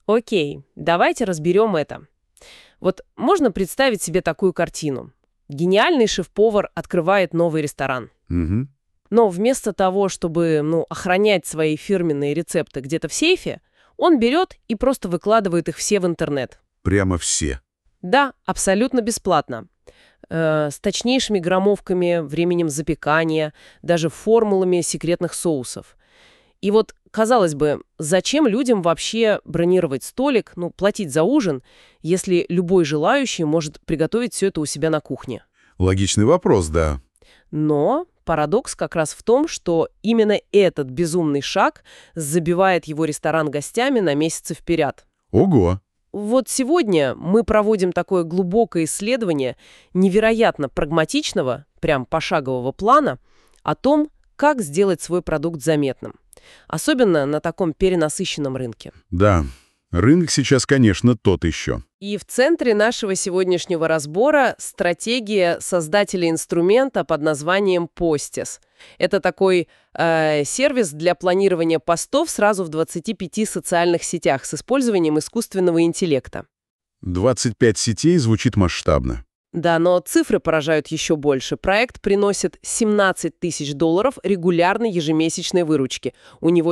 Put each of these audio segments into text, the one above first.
Окей, давайте разберем это. Вот можно представить себе такую картину. Гениальный шеф-повар открывает новый ресторан. Угу. Но вместо того, чтобы, охранять свои фирменные рецепты где-то в сейфе, он берет и просто выкладывает их все в интернет. Прямо все. Да, абсолютно бесплатно. С точнейшими граммовками, временем запекания, даже формулами секретных соусов. И вот, казалось бы, зачем людям вообще бронировать столик, платить за ужин, если любой желающий может приготовить все это у себя на кухне? Логичный вопрос, да. Но парадокс как раз в том, что именно этот безумный шаг забивает его ресторан гостями на месяцы вперед. Ого! Вот сегодня мы проводим такое глубокое исследование невероятно прагматичного, прям пошагового плана о том, как сделать свой продукт заметным. Особенно на таком перенасыщенном рынке. Да, рынок сейчас, конечно, тот еще. И в центре нашего сегодняшнего разбора стратегия создателя инструмента под названием Postis. Это такой сервис для планирования постов сразу в 25 социальных сетях с использованием искусственного интеллекта. 25 сетей звучит масштабно. Да, но цифры поражают еще больше. Проект приносит $17 тысяч регулярной ежемесячной выручки. У него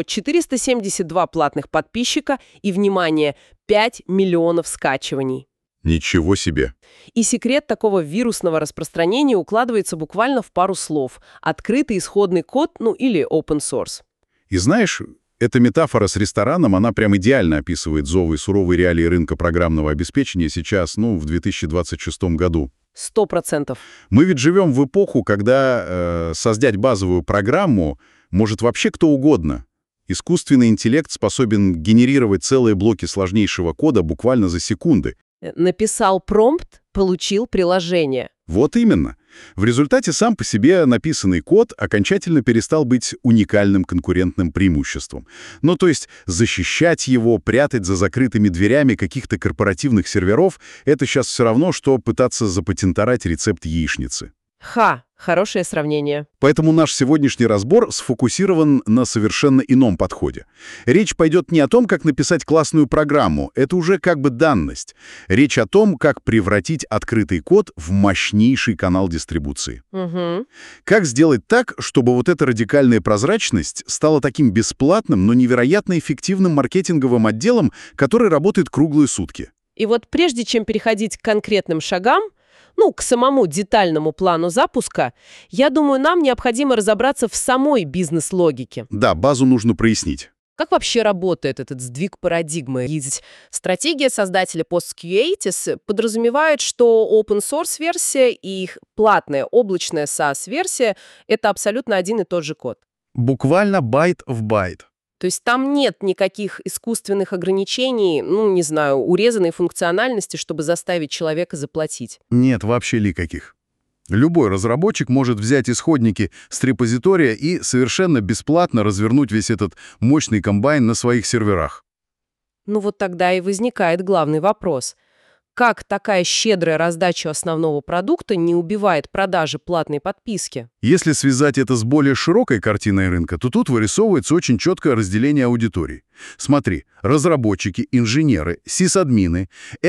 472 платных подписчика и, внимание, 5 миллионов скачиваний. Ничего себе! И секрет такого вирусного распространения укладывается буквально в пару слов. Открытый исходный код, или open source. И знаешь, эта метафора с рестораном, она прям идеально описывает зовы и суровые реалии рынка программного обеспечения сейчас, в 2026 году. 100%. Мы ведь живем в эпоху, когда создать базовую программу может вообще кто угодно. Искусственный интеллект способен генерировать целые блоки сложнейшего кода буквально за секунды. Написал промпт, получил приложение. Вот именно. В результате сам по себе написанный код окончательно перестал быть уникальным конкурентным преимуществом. То есть защищать его, прятать за закрытыми дверями каких-то корпоративных серверов — это сейчас все равно, что пытаться запатентовать рецепт яичницы. Хорошее сравнение. Поэтому наш сегодняшний разбор сфокусирован на совершенно ином подходе. Речь пойдет не о том, как написать классную программу, это уже как бы данность. Речь о том, как превратить открытый код в мощнейший канал дистрибуции. Угу. Как сделать так, чтобы вот эта радикальная прозрачность стала таким бесплатным, но невероятно эффективным маркетинговым отделом, который работает круглые сутки. И вот прежде чем переходить к конкретным шагам, к самому детальному плану запуска, я думаю, нам необходимо разобраться в самой бизнес-логике. Да, базу нужно прояснить. Как вообще работает этот сдвиг парадигмы? Ведь стратегия создателя PostQatis подразумевает, что open-source-версия и их платная облачная SaaS-версия — это абсолютно один и тот же код. Буквально байт в байт. То есть там нет никаких искусственных ограничений, урезанной функциональности, чтобы заставить человека заплатить. Нет, вообще никаких. Любой разработчик может взять исходники с репозитория и совершенно бесплатно развернуть весь этот мощный комбайн на своих серверах. Вот тогда и возникает главный вопрос. Как такая щедрая раздача основного продукта не убивает продажи платной подписки? Если связать это с более широкой картиной рынка, то тут вырисовывается очень четкое разделение аудиторий. Смотри, разработчики, инженеры, сисадмины —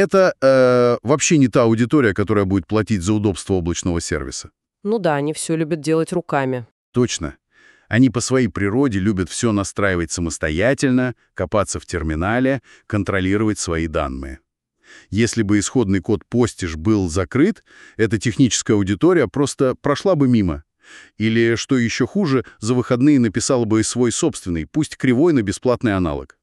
это вообще не та аудитория, которая будет платить за удобство облачного сервиса. Да, они все любят делать руками. Точно. Они по своей природе любят все настраивать самостоятельно, копаться в терминале, контролировать свои данные. Если бы исходный код Postis был закрыт, эта техническая аудитория просто прошла бы мимо. Или, что еще хуже, за выходные написала бы свой собственный, пусть кривой, но бесплатный аналог.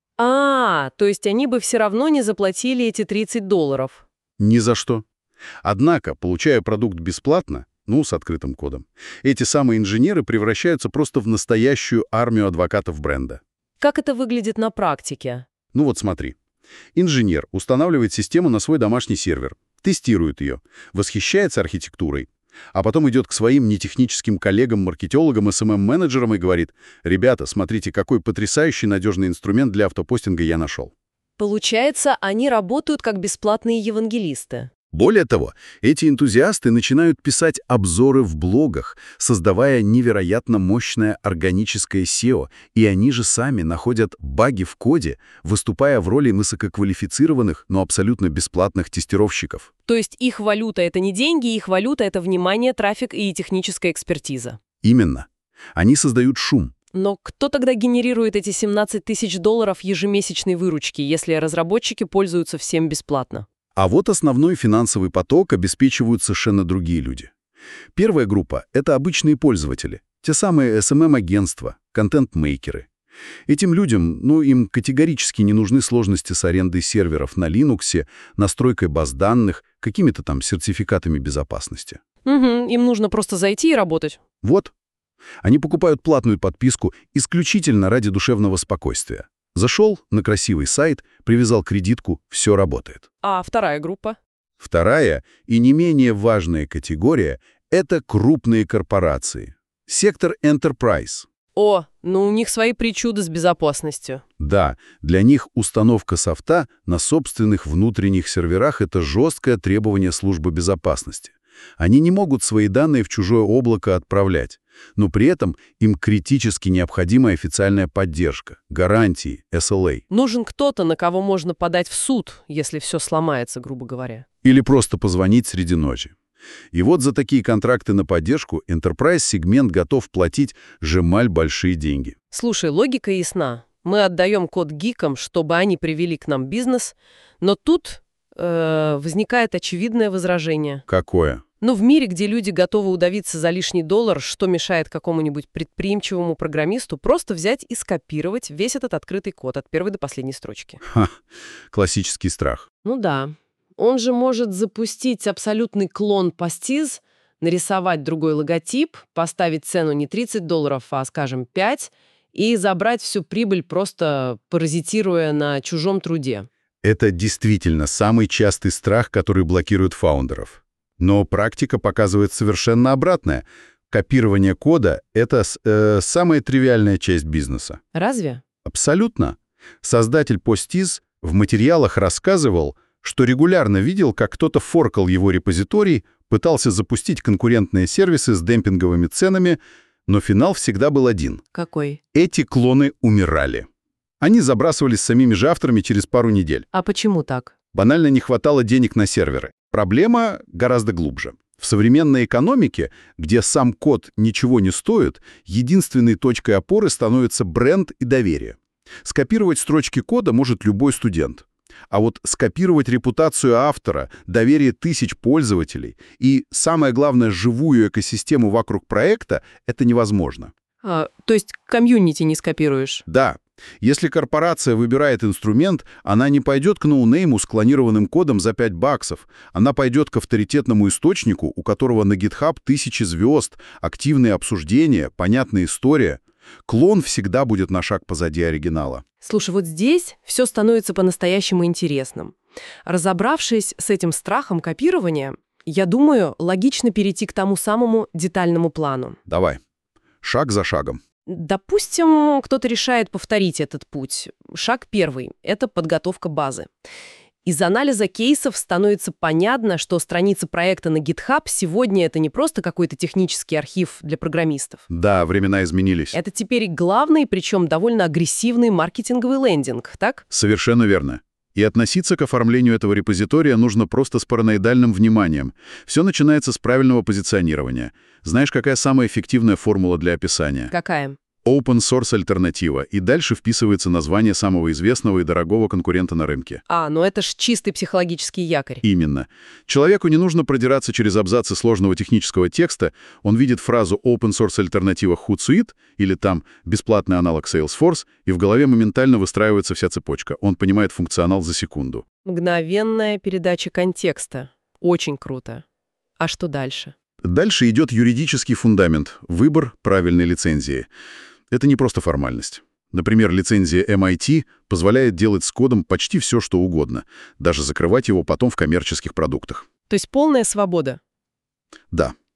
То есть они бы все равно не заплатили эти $30? Ни за что. Однако, получая продукт бесплатно, с открытым кодом, эти самые инженеры превращаются просто в настоящую армию адвокатов бренда. Как это выглядит на практике? Смотри. Инженер устанавливает систему на свой домашний сервер, тестирует ее, восхищается архитектурой, а потом идет к своим нетехническим коллегам-маркетологам, SMM-менеджерам и говорит: «Ребята, смотрите, какой потрясающий надежный инструмент для автопостинга я нашел». Получается, они работают как бесплатные евангелисты. Более того, эти энтузиасты начинают писать обзоры в блогах, создавая невероятно мощное органическое SEO, и они же сами находят баги в коде, выступая в роли высококвалифицированных, но абсолютно бесплатных тестировщиков. То есть их валюта — это не деньги, их валюта — это внимание, трафик и техническая экспертиза. Именно. Они создают шум. Но кто тогда генерирует эти $17 тысяч ежемесячной выручки, если разработчики пользуются всем бесплатно? А вот основной финансовый поток обеспечивают совершенно другие люди. Первая группа — это обычные пользователи, те самые SMM-агентства, контент-мейкеры. Этим людям, им категорически не нужны сложности с арендой серверов на Linux, настройкой баз данных, какими-то там сертификатами безопасности. Угу, им нужно просто зайти и работать. Вот. Они покупают платную подписку исключительно ради душевного спокойствия. Зашел на красивый сайт, привязал кредитку, все работает. А вторая группа? Вторая и не менее важная категория — это крупные корпорации. Сектор Enterprise. О, у них свои причуды с безопасностью. Да, для них установка софта на собственных внутренних серверах — это жесткое требование службы безопасности. Они не могут свои данные в чужое облако отправлять, но при этом им критически необходима официальная поддержка, гарантии, SLA. Нужен кто-то, на кого можно подать в суд, если все сломается, грубо говоря. Или просто позвонить среди ночи. И вот за такие контракты на поддержку Enterprise-сегмент готов платить жемаль большие деньги. Слушай, логика ясна. Мы отдаем код гикам, чтобы они привели к нам бизнес, но тут возникает очевидное возражение. Какое? Но в мире, где люди готовы удавиться за лишний $1, что мешает какому-нибудь предприимчивому программисту просто взять и скопировать весь этот открытый код от первой до последней строчки? Классический страх. Ну да. Он же может запустить абсолютный клон Pastiz, нарисовать другой логотип, поставить цену не $30, а, скажем, 5, и забрать всю прибыль, просто паразитируя на чужом труде. Это действительно самый частый страх, который блокирует фаундеров. Но практика показывает совершенно обратное. Копирование кода — это самая тривиальная часть бизнеса. Разве? Абсолютно. Создатель Pastiz в материалах рассказывал, что регулярно видел, как кто-то форкал его репозиторий, пытался запустить конкурентные сервисы с демпинговыми ценами, но финал всегда был один. Какой? Эти клоны умирали. Они забрасывались самими же авторами через пару недель. А почему так? Банально не хватало денег на серверы. Проблема гораздо глубже. В современной экономике, где сам код ничего не стоит, единственной точкой опоры становится бренд и доверие. Скопировать строчки кода может любой студент. А вот скопировать репутацию автора, доверие тысяч пользователей и, самое главное, живую экосистему вокруг проекта — это невозможно. То есть комьюнити не скопируешь? Да. Если корпорация выбирает инструмент, она не пойдет к ноунейму с клонированным кодом за $5. Она пойдет к авторитетному источнику, у которого на GitHub 1000 звезд, активные обсуждения, понятная история. Клон всегда будет на шаг позади оригинала. Слушай, вот здесь все становится по-настоящему интересным. Разобравшись с этим страхом копирования, я думаю, логично перейти к тому самому детальному плану. Давай. Шаг за шагом. Допустим, кто-то решает повторить этот путь. Шаг первый — это подготовка базы. Из анализа кейсов становится понятно, что страница проекта на GitHub сегодня — это не просто какой-то технический архив для программистов. Да, времена изменились. Это теперь главный, причем довольно агрессивный маркетинговый лендинг, так? Совершенно верно. И относиться к оформлению этого репозитория нужно просто с параноидальным вниманием. Все начинается с правильного позиционирования. Знаешь, какая самая эффективная формула для описания? Какая? Open source альтернатива, и дальше вписывается название самого известного и дорогого конкурента на рынке. Ну это ж чистый психологический якорь. Именно. Человеку не нужно продираться через абзацы сложного технического текста, он видит фразу open source альтернатива Hootsuite или там бесплатный аналог Salesforce, и в голове моментально выстраивается вся цепочка. Он понимает функционал за секунду. Мгновенная передача контекста. Очень круто. А что дальше? Дальше идет юридический фундамент, выбор правильной лицензии. Это не просто формальность. Например, лицензия MIT позволяет делать с кодом почти все, что угодно, даже закрывать его потом в коммерческих продуктах. То есть полная свобода? Да.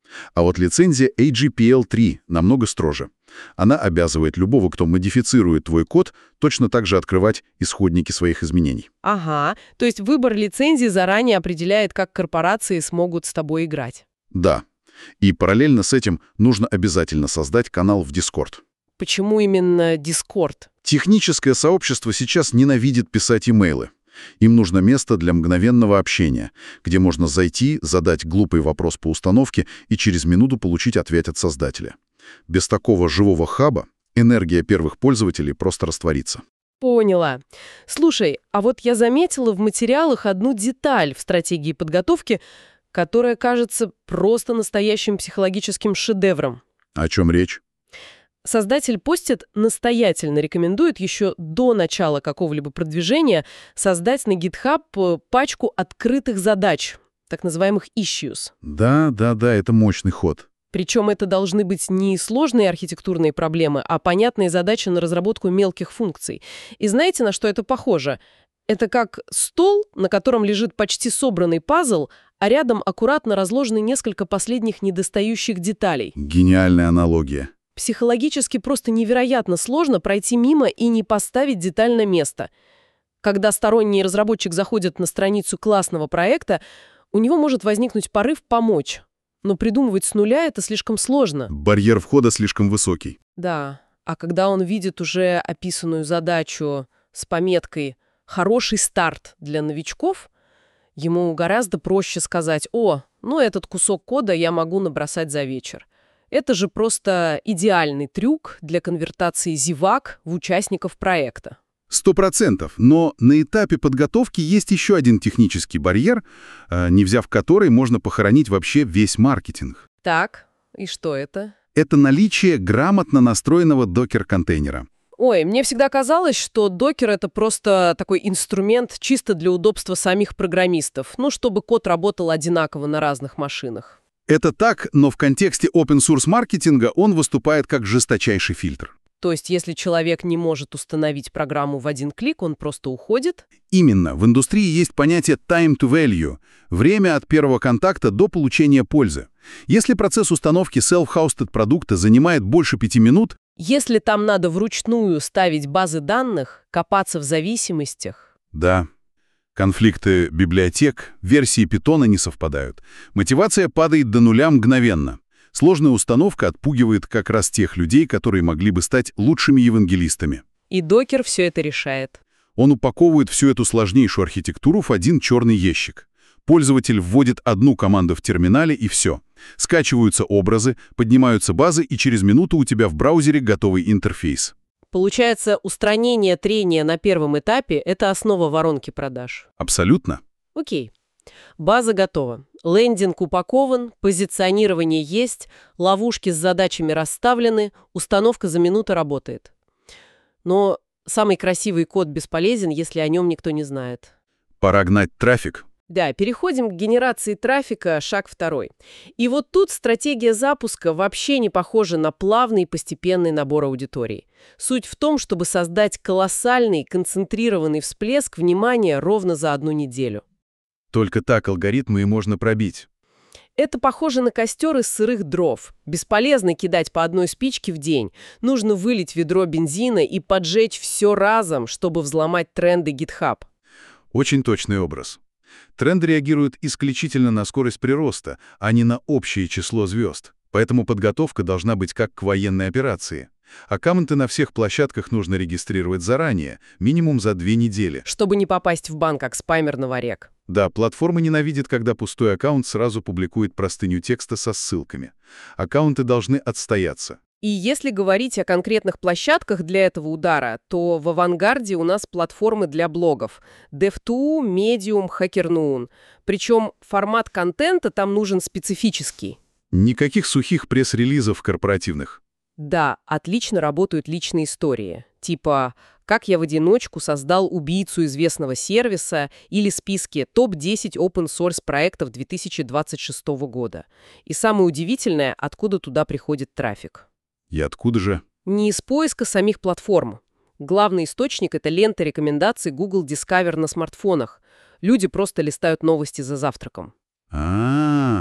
А вот лицензия AGPL3 намного строже. Она обязывает любого, кто модифицирует твой код, точно так же открывать исходники своих изменений. Ага, то есть выбор лицензии заранее определяет, как корпорации смогут с тобой играть. Да. И параллельно с этим нужно обязательно создать канал в Discord. Почему именно Discord? Техническое сообщество сейчас ненавидит писать имейлы. Им нужно место для мгновенного общения, где можно зайти, задать глупый вопрос по установке и через минуту получить ответ от создателя. Без такого живого хаба энергия первых пользователей просто растворится. Поняла. Слушай, а вот я заметила в материалах одну деталь в стратегии подготовки, которая кажется просто настоящим психологическим шедевром. О чем речь? Создатель постит настоятельно рекомендует еще до начала какого-либо продвижения создать на GitHub пачку открытых задач, так называемых issues. Да, это мощный ход. Причем это должны быть не сложные архитектурные проблемы, а понятные задачи на разработку мелких функций. И знаете, на что это похоже? Это как стол, на котором лежит почти собранный пазл, а рядом аккуратно разложены несколько последних недостающих деталей. Гениальная аналогия. Психологически просто невероятно сложно пройти мимо и не поставить деталь на место. Когда сторонний разработчик заходит на страницу классного проекта, у него может возникнуть порыв помочь. Но придумывать с нуля это слишком сложно. Барьер входа слишком высокий. Да, а когда он видит уже описанную задачу с пометкой «хороший старт для новичков», ему гораздо проще сказать: «О, ну этот кусок кода я могу набросать за вечер». Это же просто идеальный трюк для конвертации зевак в участников проекта. 100%. Но на этапе подготовки есть еще один технический барьер, не взяв который, можно похоронить вообще весь маркетинг. Так, и что это? Это наличие грамотно настроенного докер-контейнера. Ой, мне всегда казалось, что докер — это просто такой инструмент чисто для удобства самих программистов, ну, чтобы код работал одинаково на разных машинах. Это так, но в контексте open-source маркетинга он выступает как жесточайший фильтр. То есть, если человек не может установить программу в один клик, он просто уходит? Именно. В индустрии есть понятие time to value – время от первого контакта до получения пользы. Если процесс установки self-hosted продукта занимает больше 5 минут… Если там надо вручную ставить базы данных, копаться в зависимостях… Да. Конфликты библиотек, версии Python не совпадают. Мотивация падает до нуля мгновенно. Сложная установка отпугивает как раз тех людей, которые могли бы стать лучшими евангелистами. И докер все это решает. Он упаковывает всю эту сложнейшую архитектуру в один черный ящик. Пользователь вводит одну команду в терминале, и все. Скачиваются образы, поднимаются базы, и через минуту у тебя в браузере готовый интерфейс. Получается, устранение трения на первом этапе — это основа воронки продаж. Абсолютно. Окей. База готова. Лендинг упакован, позиционирование есть, ловушки с задачами расставлены, установка за минуту работает. Но самый красивый код бесполезен, если о нем никто не знает. Пора гнать трафик. Да, переходим к генерации трафика, шаг второй. И вот тут стратегия запуска вообще не похожа на плавный и постепенный набор аудитории. Суть в том, чтобы создать колоссальный, концентрированный всплеск внимания ровно за одну неделю. Только так алгоритмы и можно пробить. Это похоже на костер из сырых дров. Бесполезно кидать по одной спичке в день. Нужно вылить ведро бензина и поджечь все разом, чтобы взломать тренды GitHub. Очень точный образ. Тренды реагируют исключительно на скорость прироста, а не на общее число звезд. Поэтому подготовка должна быть как к военной операции. Аккаунты на всех площадках нужно регистрировать заранее, минимум за 2 недели. Чтобы не попасть в бан, как спамер новорек. Да, платформа ненавидит, когда пустой аккаунт сразу публикует простыню текста со ссылками. Аккаунты должны отстояться. И если говорить о конкретных площадках для этого удара, то в авангарде у нас платформы для блогов. Dev2, Medium, HackerNoon. Причем формат контента там нужен специфический. Никаких сухих пресс-релизов корпоративных. Да, отлично работают личные истории. Типа «Как я в одиночку создал убийцу известного сервиса» или списки «Топ-10 open-source проектов 2026 года». И самое удивительное, откуда туда приходит трафик. И откуда же? Не из поиска самих платформ. Главный источник — это лента рекомендаций Google Discover на смартфонах. Люди просто листают новости за завтраком.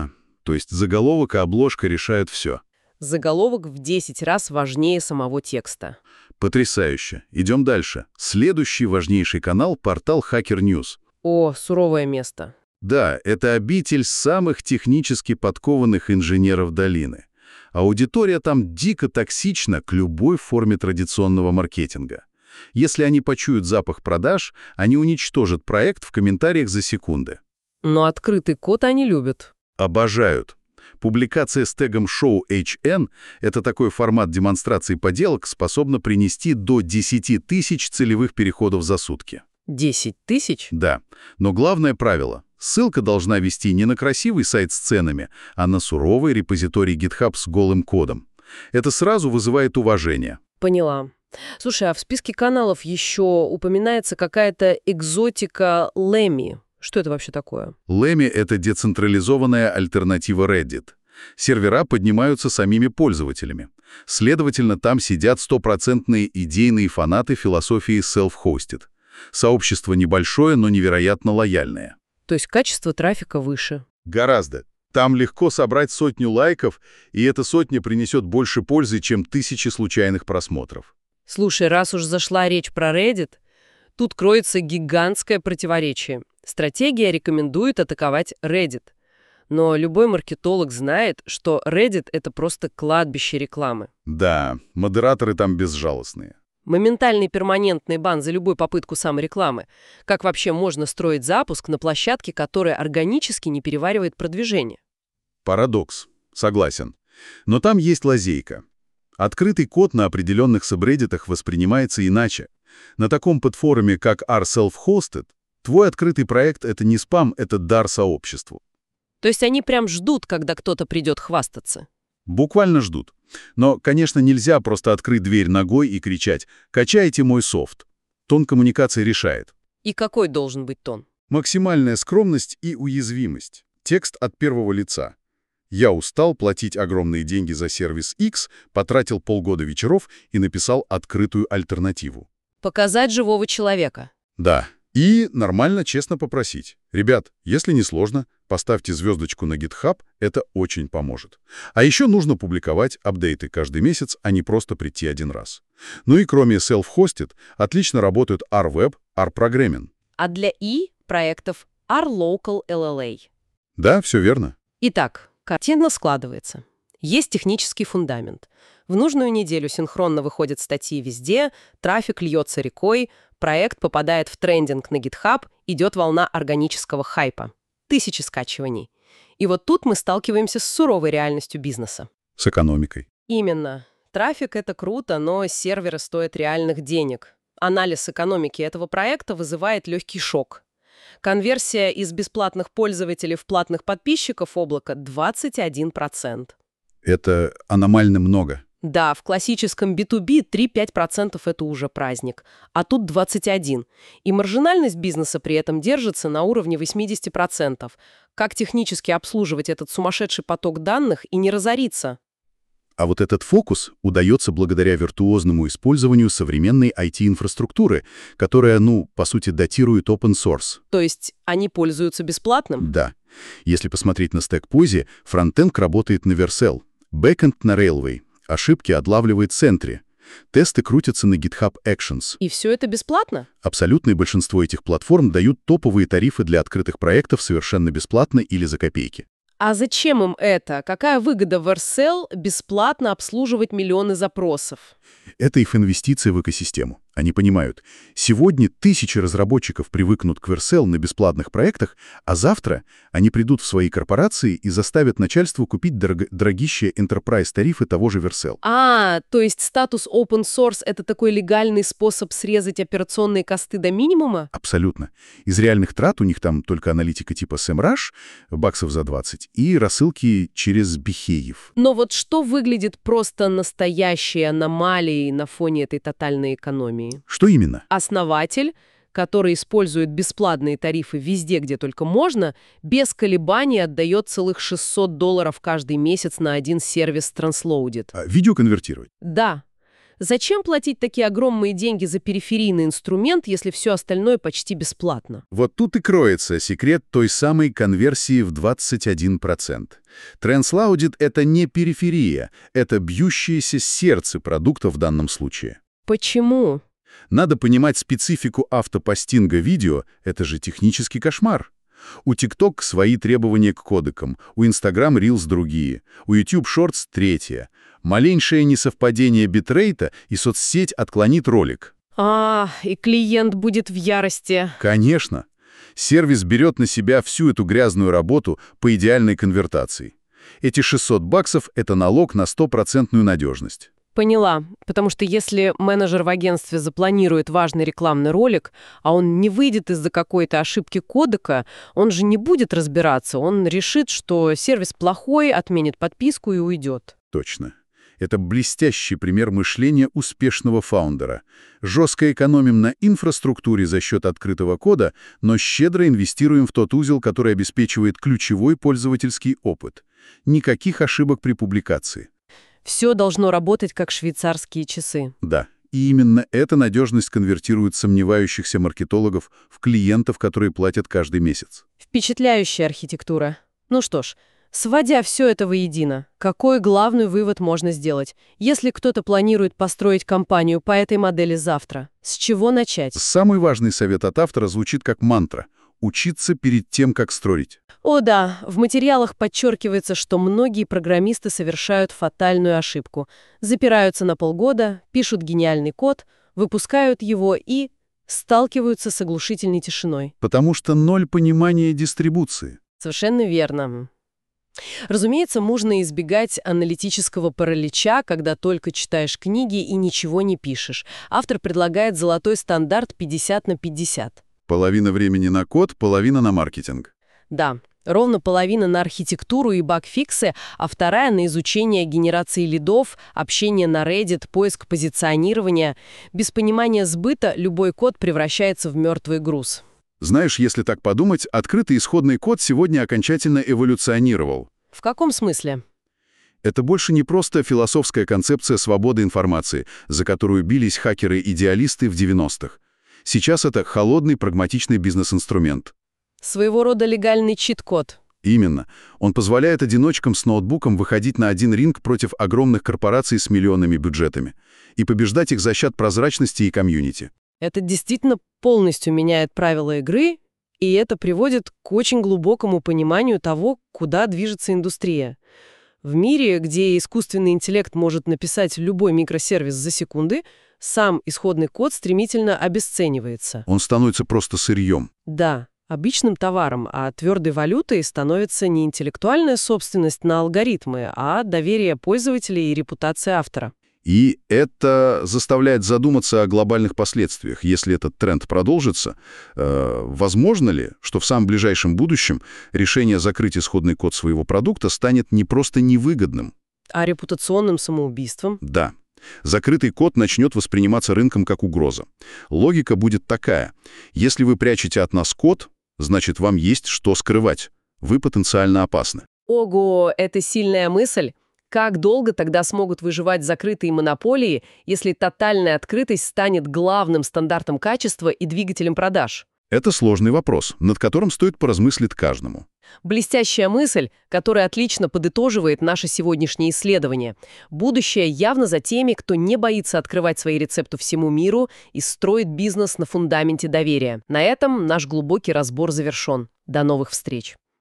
То есть заголовок и обложка решают все. Заголовок в 10 раз важнее самого текста. Потрясающе. Идем дальше. Следующий важнейший канал — портал Hacker News. О, суровое место. Да, это обитель самых технически подкованных инженеров долины. Аудитория там дико токсична к любой форме традиционного маркетинга. Если они почуют запах продаж, они уничтожат проект в комментариях за секунды. Но открытый код они любят. Обожают. Публикация с тегом Show HN — это такой формат демонстрации поделок, способна принести до 10 тысяч целевых переходов за сутки. 10 тысяч? Да, но главное правило — ссылка должна вести не на красивый сайт с ценами, а на суровый репозиторий GitHub с голым кодом. Это сразу вызывает уважение. Поняла. Слушай, а в списке каналов еще упоминается какая-то экзотика Lemmy. Что это вообще такое? Lemmy — это децентрализованная альтернатива Reddit. Сервера поднимаются самими пользователями. Следовательно, там сидят стопроцентные идейные фанаты философии self-hosted. Сообщество небольшое, но невероятно лояльное. То есть качество трафика выше. Гораздо. Там легко собрать 100 лайков, и эта 100 принесет больше пользы, чем 1000 случайных просмотров. Слушай, раз уж зашла речь про Reddit, тут кроется гигантское противоречие. Стратегия рекомендует атаковать Reddit. Но любой маркетолог знает, что Reddit — это просто кладбище рекламы. Да, модераторы там безжалостные. Моментальный перманентный бан за любую попытку саморекламы. Как вообще можно строить запуск на площадке, которая органически не переваривает продвижение? Парадокс. Согласен. Но там есть лазейка. Открытый код на определенных сабреддитах воспринимается иначе. На таком подфоруме, как r-self-hosted, твой открытый проект — это не спам, это дар сообществу. То есть они прям ждут, когда кто-то придет хвастаться? Буквально ждут. Но, конечно, нельзя просто открыть дверь ногой и кричать «Качайте мой софт». Тон коммуникации решает. И какой должен быть тон? Максимальная скромность и уязвимость. Текст от первого лица. Я устал платить огромные деньги за сервис X, потратил полгода вечеров и написал открытую альтернативу. Показать живого человека. Да. И нормально, честно попросить. Ребят, если не сложно, поставьте звездочку на GitHub, это очень поможет. А еще нужно публиковать апдейты каждый месяц, а не просто прийти один раз. Ну и кроме self-hosted, отлично работают R-Web, R-Programming. А для проектов R-Local LLA. Да, все верно. Итак, картина складывается. Есть технический фундамент. В нужную неделю синхронно выходят статьи везде, трафик льется рекой, проект попадает в трендинг на GitHub, идет волна органического хайпа. 1000 скачиваний. И вот тут мы сталкиваемся с суровой реальностью бизнеса. С экономикой. Именно. Трафик — это круто, но серверы стоят реальных денег. Анализ экономики этого проекта вызывает легкий шок. Конверсия из бесплатных пользователей в платных подписчиков облака — 21%. Это аномально много. Да, в классическом B2B 3-5% это уже праздник, а тут 21%. И маржинальность бизнеса при этом держится на уровне 80%. Как технически обслуживать этот сумасшедший поток данных и не разориться? А вот этот фокус удается благодаря виртуозному использованию современной IT-инфраструктуры, которая, по сути, датирует open source. То есть они пользуются бесплатным? Да. Если посмотреть на стек Posi, фронтенд работает на Vercel, бэкенд на Railway, ошибки отлавливает Sentry, тесты крутятся на GitHub Actions. И все это бесплатно? Абсолютное большинство этих платформ дают топовые тарифы для открытых проектов совершенно бесплатно или за копейки. А зачем им это? Какая выгода в Vercel бесплатно обслуживать миллионы запросов? Это их инвестиция в экосистему. Они понимают, сегодня тысячи разработчиков привыкнут к Vercel на бесплатных проектах, а завтра они придут в свои корпорации и заставят начальство купить дорогищие enterprise-тарифы того же Vercel. То есть статус open source — это такой легальный способ срезать операционные косты до минимума? Абсолютно. Из реальных трат у них там только аналитика типа SEMrush, баксов за 20, и рассылки через Behave. Но вот что выглядит просто настоящей аномалией на фоне этой тотальной экономии? Что именно? Основатель, который использует бесплатные тарифы везде, где только можно, без колебаний отдает целых $600 каждый месяц на один сервис Transloaded. Видео конвертировать? Да. Зачем платить такие огромные деньги за периферийный инструмент, если все остальное почти бесплатно? Вот тут и кроется секрет той самой конверсии в 21%. Translaudit — это не периферия, это бьющееся сердце продукта в данном случае. Почему? Надо понимать специфику автопостинга видео, это же технический кошмар. У TikTok свои требования к кодекам, у Instagram Reels другие, у YouTube Shorts третье. Малейшее несовпадение битрейта, и соцсеть отклонит ролик. И клиент будет в ярости. Конечно. Сервис берет на себя всю эту грязную работу по идеальной конвертации. Эти $600 — это налог на 100% надежность. Поняла. Потому что если менеджер в агентстве запланирует важный рекламный ролик, а он не выйдет из-за какой-то ошибки кодека, он же не будет разбираться. Он решит, что сервис плохой, отменит подписку и уйдет. Точно. Это блестящий пример мышления успешного фаундера. Жестко экономим на инфраструктуре за счет открытого кода, но щедро инвестируем в тот узел, который обеспечивает ключевой пользовательский опыт. Никаких ошибок при публикации. Все должно работать как швейцарские часы. Да, и именно эта надежность конвертирует сомневающихся маркетологов в клиентов, которые платят каждый месяц. Впечатляющая архитектура. Ну что ж, сводя все это воедино, какой главный вывод можно сделать? Если кто-то планирует построить компанию по этой модели завтра, с чего начать? Самый важный совет от автора звучит как мантра – учиться перед тем, как строить. О да, в материалах подчеркивается, что многие программисты совершают фатальную ошибку. Запираются на полгода, пишут гениальный код, выпускают его и сталкиваются с оглушительной тишиной. Потому что ноль понимания дистрибуции. Совершенно верно. Разумеется, можно избегать аналитического паралича, когда только читаешь книги и ничего не пишешь. Автор предлагает золотой стандарт 50/50. Половина времени на код, половина на маркетинг. Да, ровно половина на архитектуру и багфиксы, а вторая на изучение генерации лидов, общение на Reddit, поиск позиционирования. Без понимания сбыта любой код превращается в мертвый груз. Знаешь, если так подумать, открытый исходный код сегодня окончательно эволюционировал. В каком смысле? Это больше не просто философская концепция свободы информации, за которую бились хакеры-идеалисты в 90-х. Сейчас это холодный, прагматичный бизнес-инструмент. Своего рода легальный чит-код. Именно. Он позволяет одиночкам с ноутбуком выходить на один ринг против огромных корпораций с миллионными бюджетами и побеждать их за счет прозрачности и комьюнити. Это действительно полностью меняет правила игры, и это приводит к очень глубокому пониманию того, куда движется индустрия. В мире, где искусственный интеллект может написать любой микросервис за секунды, сам исходный код стремительно обесценивается. Он становится просто сырьем. Да, обычным товаром, а твердой валютой становится не интеллектуальная собственность на алгоритмы, а доверие пользователей и репутация автора. И это заставляет задуматься о глобальных последствиях. Если этот тренд продолжится, возможно ли, что в самом ближайшем будущем решение закрыть исходный код своего продукта станет не просто невыгодным, А репутационным самоубийством? Да. Закрытый код начнет восприниматься рынком как угроза. Логика будет такая. Если вы прячете от нас код, значит, вам есть что скрывать. Вы потенциально опасны. Ого, это сильная мысль. Как долго тогда смогут выживать закрытые монополии, если тотальная открытость станет главным стандартом качества и двигателем продаж? Это сложный вопрос, над которым стоит поразмыслить каждому. Блестящая мысль, которая отлично подытоживает наше сегодняшнее исследование. Будущее явно за теми, кто не боится открывать свои рецепты всему миру и строит бизнес на фундаменте доверия. На этом наш глубокий разбор завершен. До новых встреч!